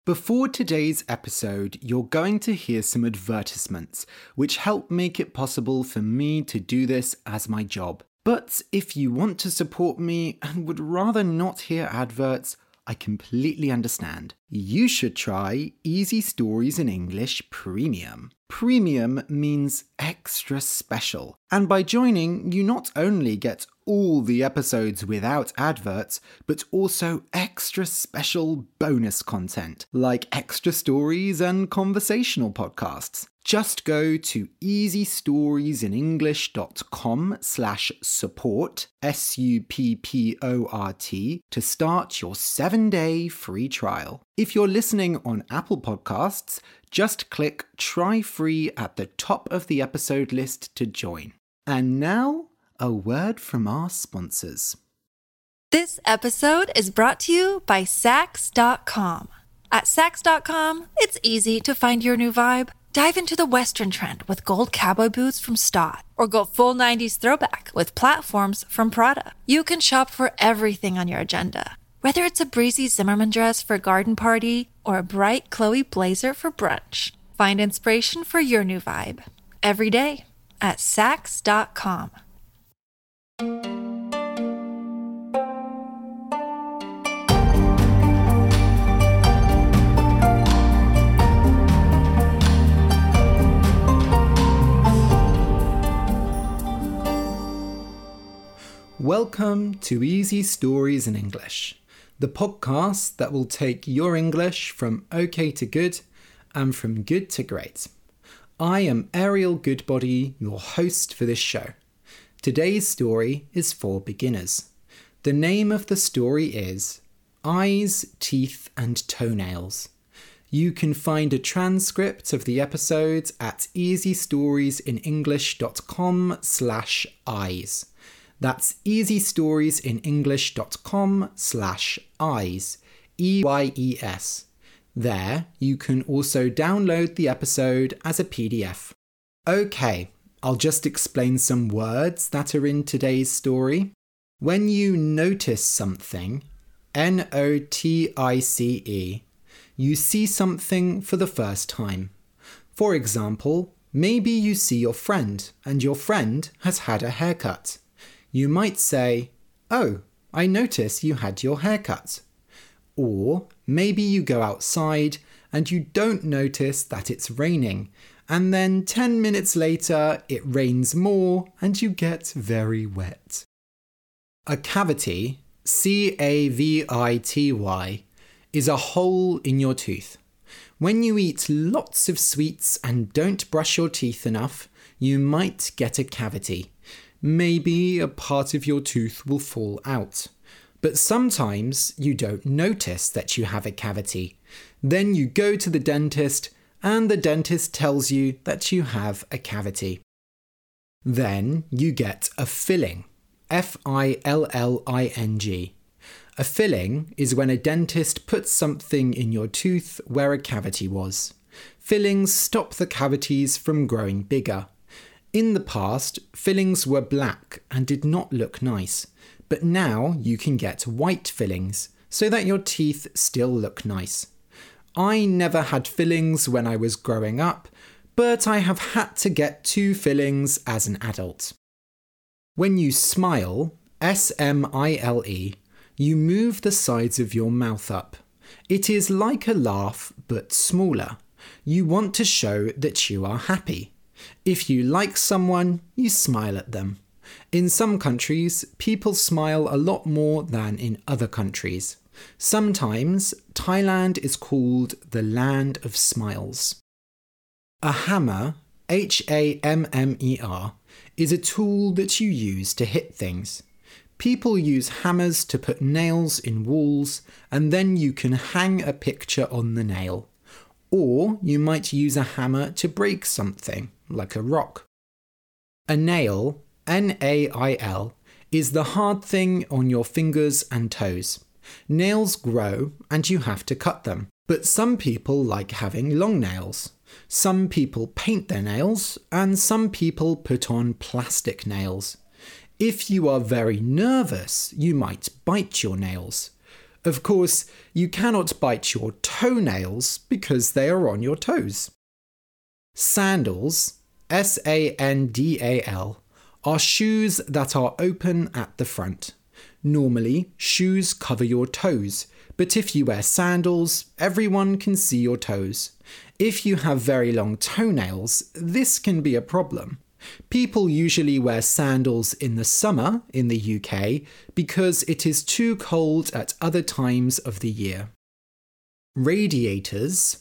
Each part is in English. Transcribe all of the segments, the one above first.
Before today's episode, you're going to hear some advertisements, which help make it possible for me to do this as my job. But if you want to support me and would rather not hear adverts, I completely understand. You should try Easy Stories in English Premium. Premium means extra special. And by joining, you not only get all the episodes without adverts, but also extra special bonus content, like extra stories and conversational podcasts. Just go to easystoriesinenglish.com/support, SUPPORT, to start your 7-day free trial. If you're listening on Apple Podcasts, just click Try Free at the top of the episode list to join. And now, a word from our sponsors. This episode is brought to you by Sax.com. At Sax.com, it's easy to find your new vibe. Dive into the Western trend with gold cowboy boots from Staud, or go full 90s throwback with platforms from Prada. You can shop for everything on your agenda, whether it's a breezy Zimmermann dress for a garden party or a bright Chloe blazer for brunch. Find inspiration for your new vibe every day at Sax.com. Welcome to Easy Stories in English, the podcast that will take your English from okay to good and from good to great. I am Ariel Goodbody, your host for this show. Today's story is for beginners. The name of the story is Eyes, Teeth and Toenails. You can find a transcript of the episodes at easystoriesinenglish.com/eyes. That's easystoriesinenglish.com/eyes, EYES. There, you can also download the episode as a PDF. Okay, I'll just explain some words that are in today's story. When you notice something, NOTICE, you see something for the first time. For example, maybe you see your friend and your friend has had a haircut. You might say, "Oh, I notice you had your hair cut." Or maybe you go outside and you don't notice that it's raining, and then 10 minutes later it rains more and you get very wet. A cavity, CAVITY, is a hole in your tooth. When you eat lots of sweets and don't brush your teeth enough, you might get a cavity. Maybe a part of your tooth will fall out. But sometimes you don't notice that you have a cavity. Then you go to the dentist and the dentist tells you that you have a cavity. Then you get a filling, FILLING. A filling is when a dentist puts something in your tooth where a cavity was. Fillings stop the cavities from growing bigger. In the past, fillings were black and did not look nice, but now you can get white fillings so that your teeth still look nice. I never had fillings when I was growing up, but I have had to get 2 fillings as an adult. When you smile, SMILE, you move the sides of your mouth up. It is like a laugh, but smaller. You want to show that you are happy. If you like someone, you smile at them. In some countries, people smile a lot more than in other countries. Sometimes, Thailand is called the Land of Smiles. A hammer, HAMMER, is a tool that you use to hit things. People use hammers to put nails in walls, and then you can hang a picture on the nail. Or you might use a hammer to break something, like a rock. A nail, NAIL, is the hard thing on your fingers and toes. Nails grow and you have to cut them. But some people like having long nails. Some people paint their nails and some people put on plastic nails. If you are very nervous, you might bite your nails. Of course, you cannot bite your toenails because they are on your toes. Sandals, S-A-N-D-A-L, are shoes that are open at the front. Normally, shoes cover your toes, but if you wear sandals, everyone can see your toes. If you have very long toenails, this can be a problem. People usually wear sandals in the summer in the UK because it is too cold at other times of the year. Radiators,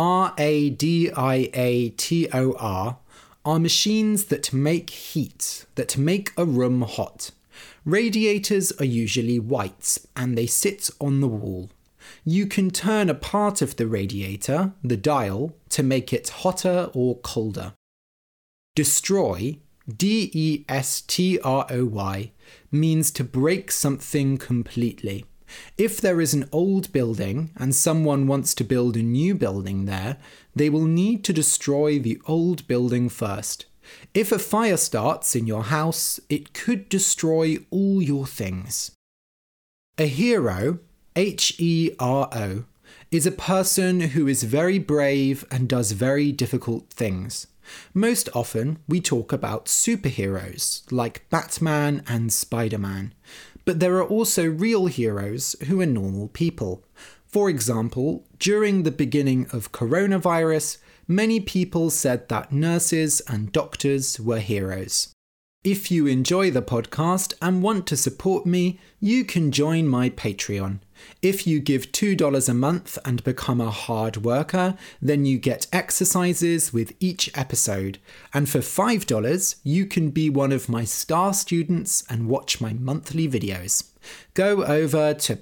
R-A-D-I-A-T-O-R, are machines that make heat, that make a room hot. Radiators are usually white and they sit on the wall. You can turn a part of the radiator, the dial, to make it hotter or colder. Destroy, D-E-S-T-R-O-Y, means to break something completely. If there is an old building and someone wants to build a new building there, they will need to destroy the old building first. If a fire starts in your house, it could destroy all your things. A hero, H-E-R-O, is a person who is very brave and does very difficult things. Most often, we talk about superheroes like Batman and Spider-Man, but there are also real heroes who are normal people. For example, during the beginning of coronavirus, many people said that nurses and doctors were heroes. If you enjoy the podcast and want to support me, you can join my Patreon. If you give $2 a month and become a hard worker, then you get exercises with each episode. And for $5, you can be one of my star students and watch my monthly videos. Go over to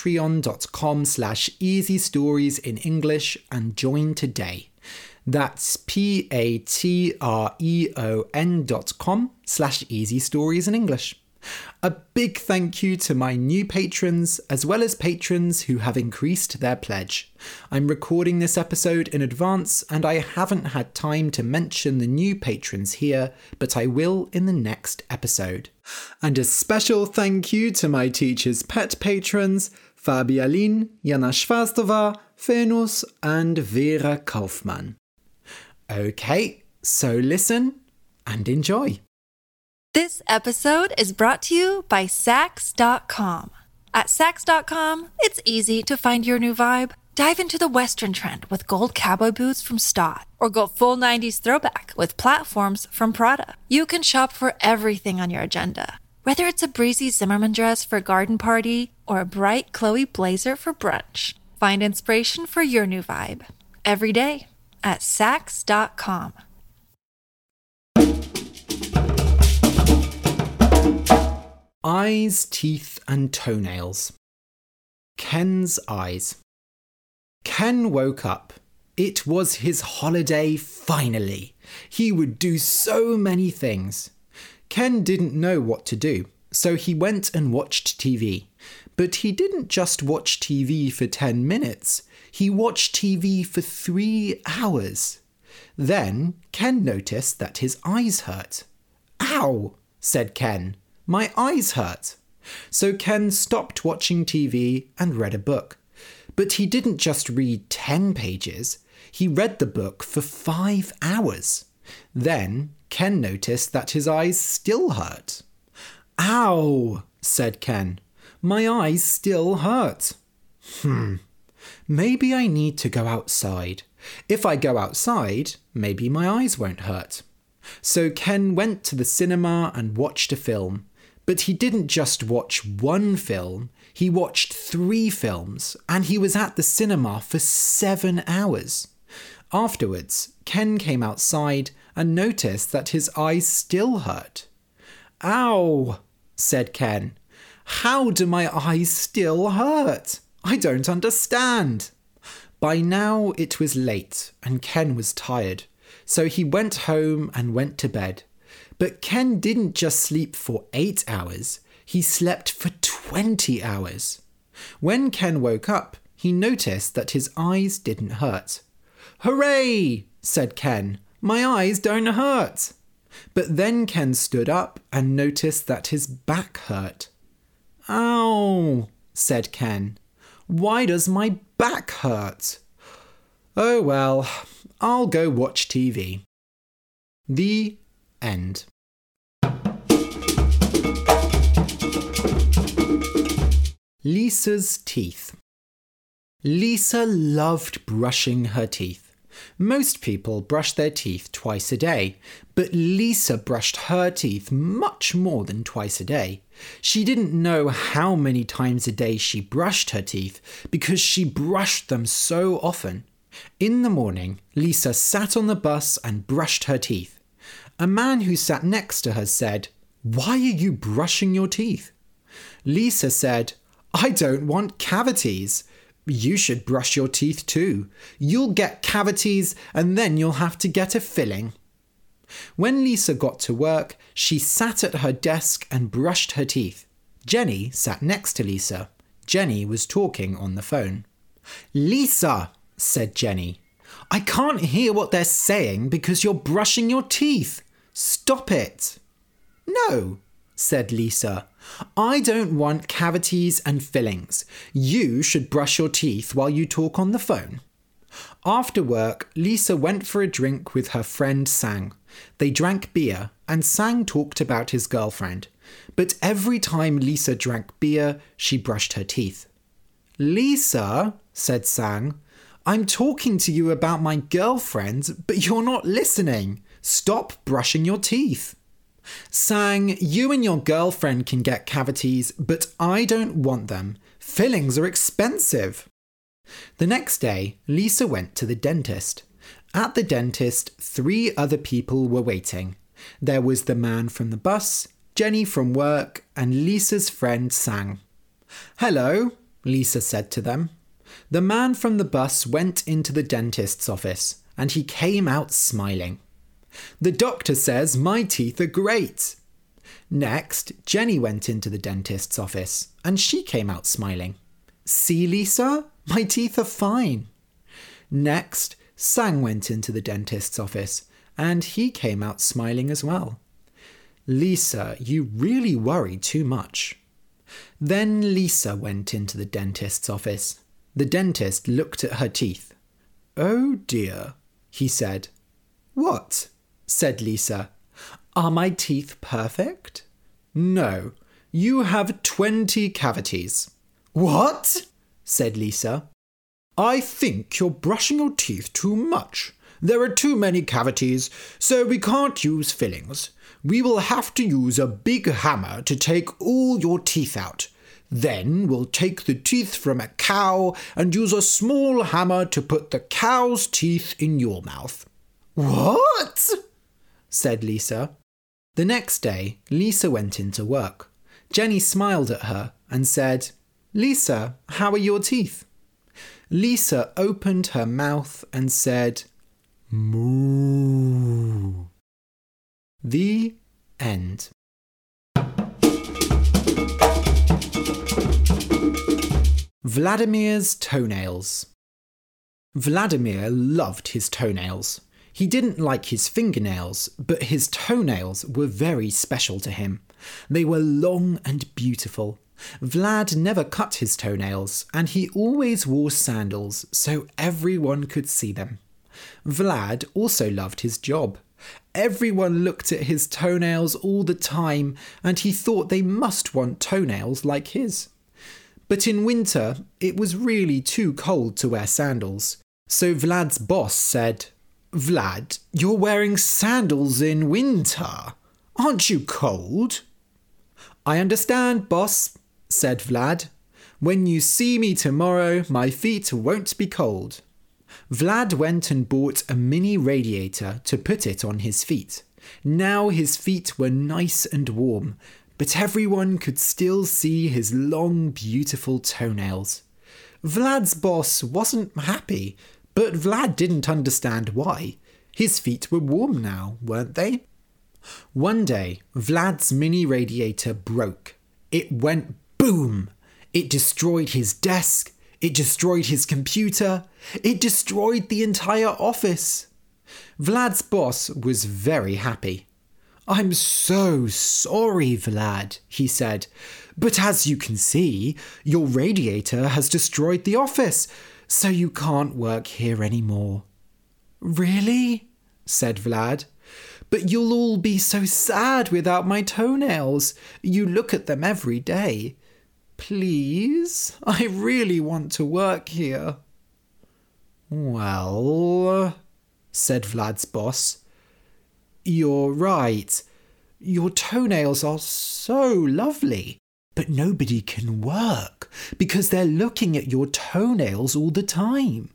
patreon.com/easystories in English and join today. That's patreon.com/easystories in English. A big thank you to my new patrons, as well as patrons who have increased their pledge. I'm recording this episode in advance, and I haven't had time to mention the new patrons here, but I will in the next episode. And a special thank you to my teacher's pet patrons, Fabialin, Jana Schwastova, Fenus, and Vera Kaufmann. Okay, so listen and enjoy. This episode is brought to you by Sax.com. At Sax.com, it's easy to find your new vibe. Dive into the Western trend with gold cowboy boots from Stott, or go full 90s throwback with platforms from Prada. You can shop for everything on your agenda, whether it's a breezy Zimmermann dress for a garden party or a bright Chloe blazer for brunch. Find inspiration for your new vibe every day at Sax.com. Eyes, teeth, and toenails. Ken's eyes. Ken woke up. It was his holiday finally. He would do so many things. Ken didn't know what to do, so he went and watched TV. But he didn't just watch TV for 10 minutes. He watched TV for 3 hours. Then Ken noticed that his eyes hurt. "Ow," said Ken. "My eyes hurt." So Ken stopped watching TV and read a book. But he didn't just read 10 pages. He read the book for 5 hours. Then Ken noticed that his eyes still hurt. "Ow," said Ken. "My eyes still hurt. Maybe I need to go outside. If I go outside, maybe my eyes won't hurt." So Ken went to the cinema and watched a film. But he didn't just watch one film, he watched 3 films, and he was at the cinema for 7 hours. Afterwards, Ken came outside and noticed that his eyes still hurt. "Ow," said Ken. "How do my eyes still hurt? I don't understand." By now it was late and Ken was tired, so he went home and went to bed. But Ken didn't just sleep for 8 hours, he slept for 20 hours. When Ken woke up, he noticed that his eyes didn't hurt. "Hooray!" said Ken. "My eyes don't hurt." But then Ken stood up and noticed that his back hurt. "Ow," said Ken. Why does my back hurt? Oh well, I'll go watch TV. The end. Lisa's teeth. Lisa loved brushing her teeth. Most people brush their teeth twice a day, but Lisa brushed her teeth much more than twice a day. She didn't know how many times a day she brushed her teeth because she brushed them so often. In the morning, Lisa sat on the bus and brushed her teeth. A man who sat next to her said, "Why are you brushing your teeth?" Lisa said, "I don't want cavities." "You should brush your teeth too. You'll get cavities and then you'll have to get a filling." When Lisa got to work, she sat at her desk and brushed her teeth. Jenny sat next to Lisa. Jenny was talking on the phone. "Lisa," said Jenny, "I can't hear what they're saying because you're brushing your teeth. Stop it." "No," said Lisa. "I don't want cavities and fillings. You should brush your teeth while you talk on the phone." After work, Lisa went for a drink with her friend Sang. They drank beer and Sang talked about his girlfriend. But every time Lisa drank beer, she brushed her teeth. "Lisa," said Sang, "I'm talking to you about my girlfriend, but you're not listening. Stop brushing your teeth." "Sang, you and your girlfriend can get cavities, but I don't want them. Fillings are expensive." The next day, Lisa went to the dentist. At the dentist, 3 other people were waiting. There was the man from the bus, Jenny from work, and Lisa's friend Sang. "Hello," Lisa said to them. The man from the bus went into the dentist's office, and he came out smiling. "The doctor says my teeth are great." Next, Jenny went into the dentist's office, and she came out smiling. "See, Lisa? My teeth are fine." Next, Sang went into the dentist's office, and he came out smiling as well. "Lisa, you really worry too much." Then Lisa went into the dentist's office. The dentist looked at her teeth. "Oh dear," he said. "What?" said Lisa. "Are my teeth perfect?" "No, you have 20 cavities." "What?" said Lisa. "I think you're brushing your teeth too much. There are too many cavities, so we can't use fillings. We will have to use a big hammer to take all your teeth out. Then we'll take the teeth from a cow and use a small hammer to put the cow's teeth in your mouth." "What?" said Lisa. The next day, Lisa went into work. Jenny smiled at her and said, "Lisa, how are your teeth?" Lisa opened her mouth and said, "Moo." The end. Vladimir's toenails. Vladimir loved his toenails. He didn't like his fingernails, but his toenails were very special to him. They were long and beautiful. Vlad never cut his toenails, and he always wore sandals so everyone could see them. Vlad also loved his job. Everyone looked at his toenails all the time, and he thought they must want toenails like his. But in winter, it was really too cold to wear sandals. So Vlad's boss said, "Vlad, you're wearing sandals in winter. Aren't you cold?" "I understand, boss," said Vlad. "When you see me tomorrow, my feet won't be cold." Vlad went and bought a mini radiator to put it on his feet. Now his feet were nice and warm, but everyone could still see his long, beautiful toenails. Vlad's boss wasn't happy, but Vlad didn't understand why. His feet were warm now, weren't they? One day, Vlad's mini radiator broke. It went boom! It destroyed his desk. It destroyed his computer. It destroyed the entire office. Vlad's boss was very happy. I'm so sorry, Vlad, he said. But as you can see, your radiator has destroyed the office, so you can't work here anymore. Really? Said Vlad. But you'll all be so sad without my toenails. You look at them every day. Please, I really want to work here. Well, said Vlad's boss. You're right. Your toenails are so lovely, but nobody can work because they're looking at your toenails all the time.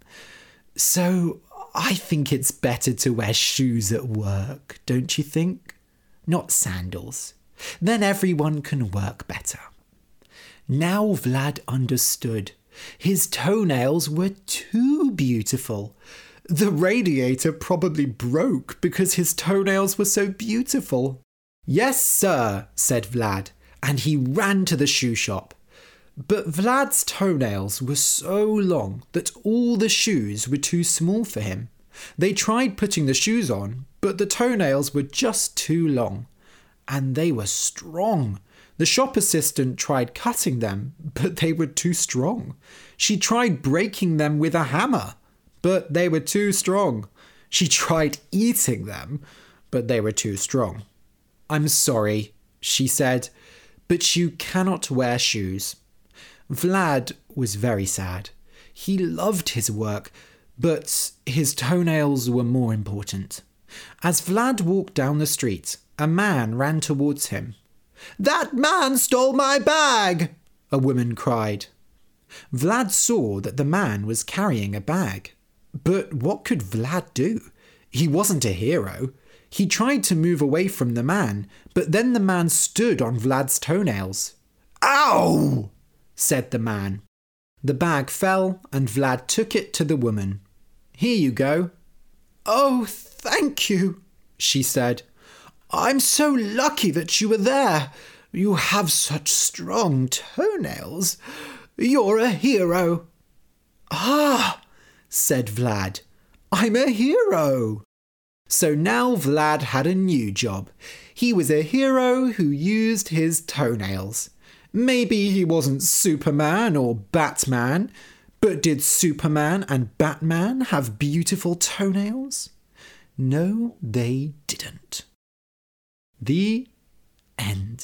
So I think it's better to wear shoes at work, don't you think? Not sandals. Then everyone can work better. Now Vlad understood. His toenails were too beautiful. The radiator probably broke because his toenails were so beautiful. Yes, sir, said Vlad, and he ran to the shoe shop. But Vlad's toenails were so long that all the shoes were too small for him. They tried putting the shoes on, but the toenails were just too long. And they were strong. The shop assistant tried cutting them, but they were too strong. She tried breaking them with a hammer, but they were too strong. She tried eating them, but they were too strong. I'm sorry, she said, but you cannot wear shoes. Vlad was very sad. He loved his work, but his toenails were more important. As Vlad walked down the street, a man ran towards him. That man stole my bag, a woman cried. Vlad saw that the man was carrying a bag. But what could Vlad do? He wasn't a hero. He tried to move away from the man, but then the man stood on Vlad's toenails. Ow! Said the man. The bag fell and Vlad took it to the woman. Here you go. Oh, thank you, she said. I'm so lucky that you were there. You have such strong toenails. You're a hero. Ah, said Vlad. I'm a hero. So now Vlad had a new job. He was a hero who used his toenails. Maybe he wasn't Superman or Batman, but did Superman and Batman have beautiful toenails? No, they didn't. The end.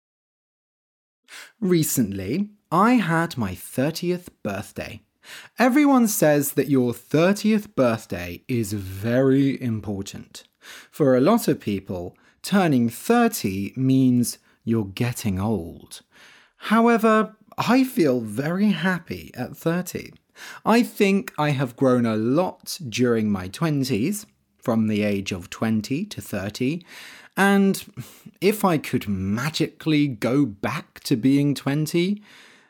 Recently, I had my 30th birthday. Everyone says that your 30th birthday is very important. For a lot of people, turning 30 means you're getting old. However, I feel very happy at 30. I think I have grown a lot during my 20s, from the age of 20 to 30, and if I could magically go back to being 20,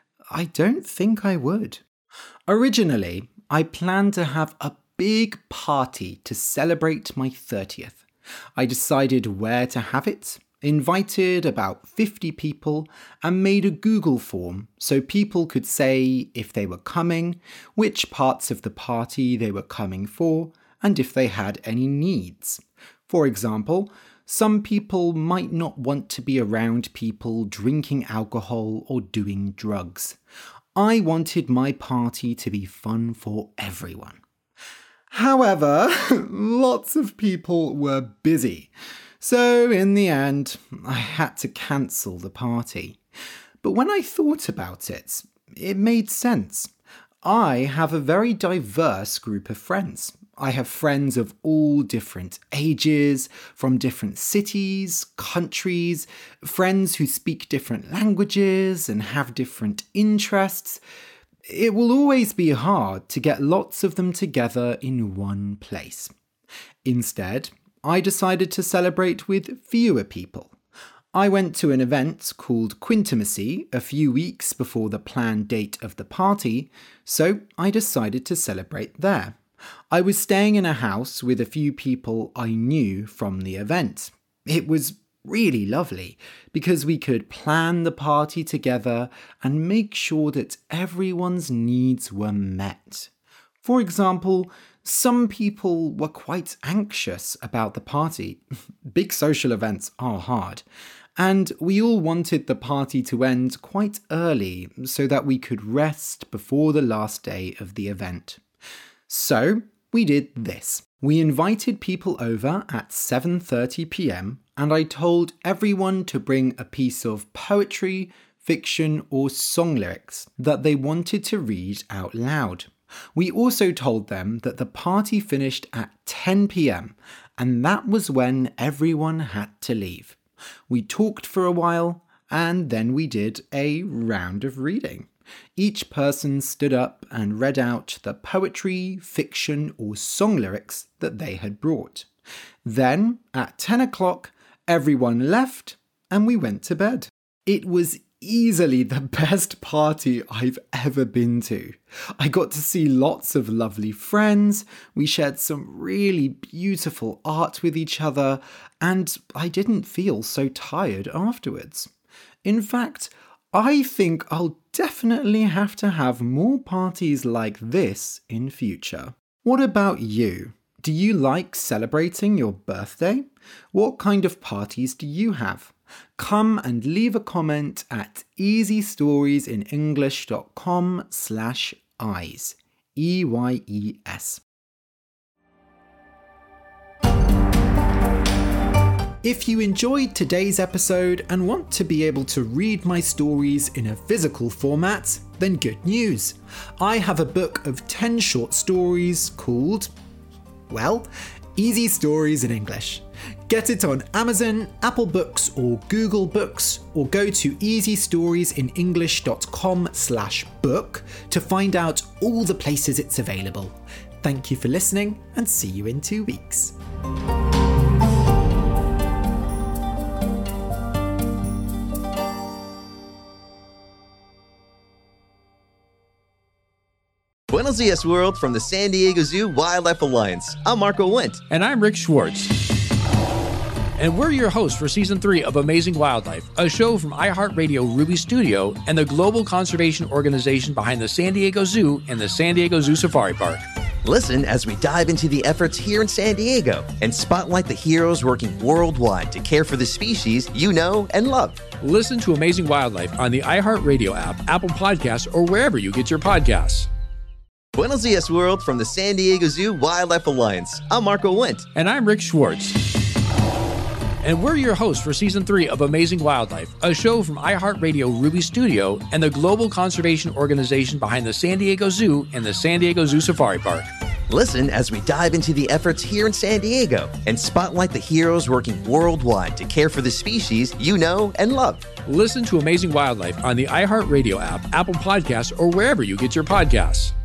I don't think I would. Originally, I planned to have a big party to celebrate my 30th. I decided where to have it, invited about 50 people, and made a Google form so people could say if they were coming, which parts of the party they were coming for, and if they had any needs. For example, some people might not want to be around people drinking alcohol or doing drugs. I wanted my party to be fun for everyone. However, lots of people were busy, so in the end, I had to cancel the party. But when I thought about it, it made sense. I have a very diverse group of friends. I have friends of all different ages, from different cities, countries, friends who speak different languages and have different interests. It will always be hard to get lots of them together in one place. Instead, I decided to celebrate with fewer people. I went to an event called Quintimacy a few weeks before the planned date of the party, so I decided to celebrate there. I was staying in a house with a few people I knew from the event. It was really lovely because we could plan the party together and make sure that everyone's needs were met. For example, Some people were quite anxious about the party. Big social events are hard. And we all wanted the party to end quite early so that we could rest before the last day of the event. So we did this. We invited people over at 7:30 p.m. and I told everyone to bring a piece of poetry, fiction or song lyrics that they wanted to read out loud. We also told them that the party finished at 10 p.m. and that was when everyone had to leave. We talked for a while and then we did a round of reading. Each person stood up and read out the poetry, fiction or song lyrics that they had brought. Then at 10 o'clock, everyone left and we went to bed. It was easily the best party I've ever been to. I got to see lots of lovely friends, we shared some really beautiful art with each other, and I didn't feel so tired afterwards. In fact, I think I'll definitely have to have more parties like this in future. What about you? Do you like celebrating your birthday? What kind of parties do you have? Come and leave a comment at easystoriesinenglish.com/eyes. EYES. If you enjoyed today's episode and want to be able to read my stories in a physical format, then good news. I have a book of 10 short stories called, well, Easy Stories in English. Get it on Amazon, Apple Books or Google Books, or go to easystoriesinenglish.com/book to find out all the places it's available. Thank you for listening and see you in 2 weeks. Buenos dias, world, from the San Diego Zoo Wildlife Alliance. I'm Marco Wendt. And I'm Rick Schwartz. And we're your hosts for Season 3 of Amazing Wildlife, a show from iHeartRadio Ruby Studio and the global conservation organization behind the San Diego Zoo and the San Diego Zoo Safari Park. Listen as we dive into the efforts here in San Diego and spotlight the heroes working worldwide to care for the species you know and love. Listen to Amazing Wildlife on the iHeartRadio app, Apple Podcasts, or wherever you get your podcasts. Buenos dias, world, from the San Diego Zoo Wildlife Alliance. I'm Marco Wendt. And I'm Rick Schwartz. And we're your hosts for Season 3 of Amazing Wildlife, a show from iHeartRadio Ruby Studio and the global conservation organization behind the San Diego Zoo and the San Diego Zoo Safari Park. Listen as we dive into the efforts here in San Diego and spotlight the heroes working worldwide to care for the species you know and love. Listen to Amazing Wildlife on the iHeartRadio app, Apple Podcasts, or wherever you get your podcasts.